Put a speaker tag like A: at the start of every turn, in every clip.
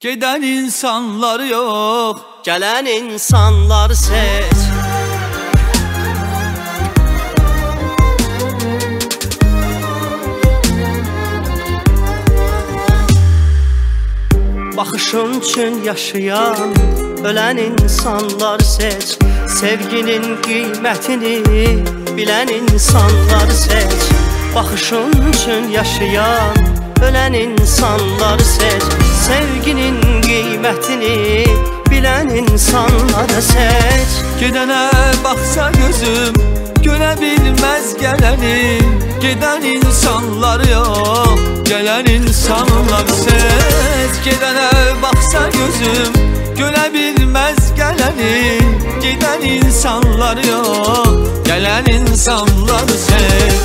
A: Giden insanlar yok,
B: gelen insanlar seç. Baxışın üçün yaşayan, ölen insanlar seç. Sevginin qiymətini bilən insanlar seç. Baxışın üçün yaşayan, ölen insanlar seç. Sevginin qiymətini bilən insanlar seç.
A: Gedene baksa gözüm göre bilmez geleni. Giden insanlar yok, gelen insanlar seç. Gedene baksa gözüm göre bilmez geleni. Giden insanlar yok, gelen insanlar seç.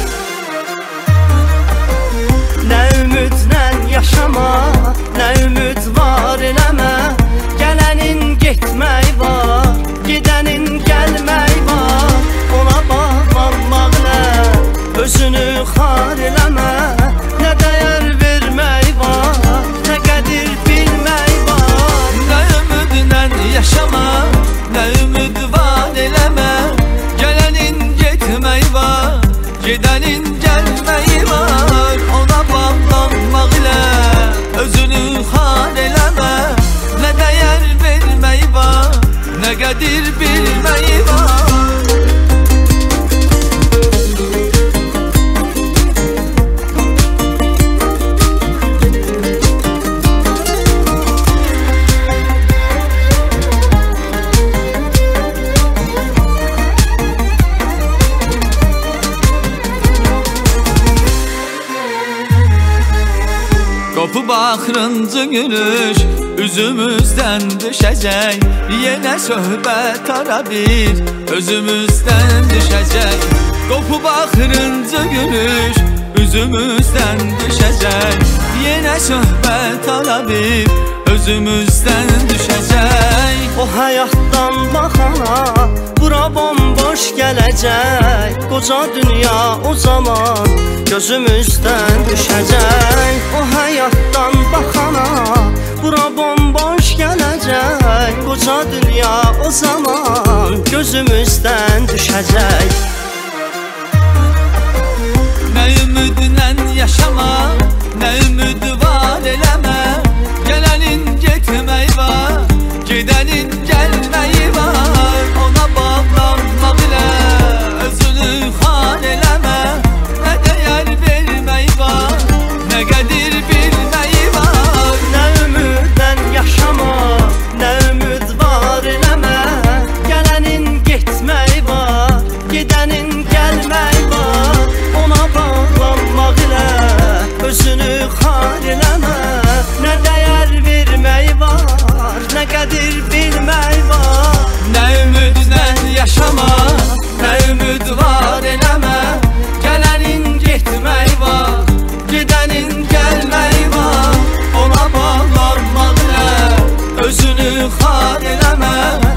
B: Ne ümidlə yaşama, ne ümid var eləmə. Gələnin getmək var, gedənin gəlmək var. Ona bağlanmaqla özünü xar eləmə. Nə dəyər vermək var, nə qədir bilmək var.
A: Ne ümidlə yaşama, ne ümid var eləmə. Gələnin getmək var, gedənin gəlmək var. Ona bağlanmaq ilə özünü xar eləmə. Nə dəyər vermək var, nə qədir bilmək var. Kopub axırıncı gülüş üzümüzdən düşəcək. Yenə söhbət ara bir özümüzdən düşəcək. Kopub axırıncı gülüş üzümüzdən düşəcək. Yenə söhbət ara bir özümüzdən düşəcək.
B: O həyatdan baxana bura bomboş gələcək. Qoca dünya o zaman gözümüzdən düşəcək. O həyatdan baxana bura bomboş gələcək. Qoca dünya o zaman gözümüzdən düşəcək.
A: Nə ümidlə yaşama, nə ümid var eləmə. Gələnin getmək var, gedənin gəlməyi var. Ona bağlanmaq ilə özünü xar eləmə. Nə dəyər vermək var, nə qədir bilməyi var.
B: Nə ümidlə yaşama, nə ümid var eləmə. Gələnin getmək var, gedənin gəlmək var. Ona bağlanmaq ilə özünü xar eləmə. Nə dəyər vermək var, nə qədir bilmək var.
A: Nə ümidlə yaşama, nə ümid var eləmə. Gələnin getmək var, gedənin gəlmək var. Ona bağlanmaq ilə özünü xar eləmə.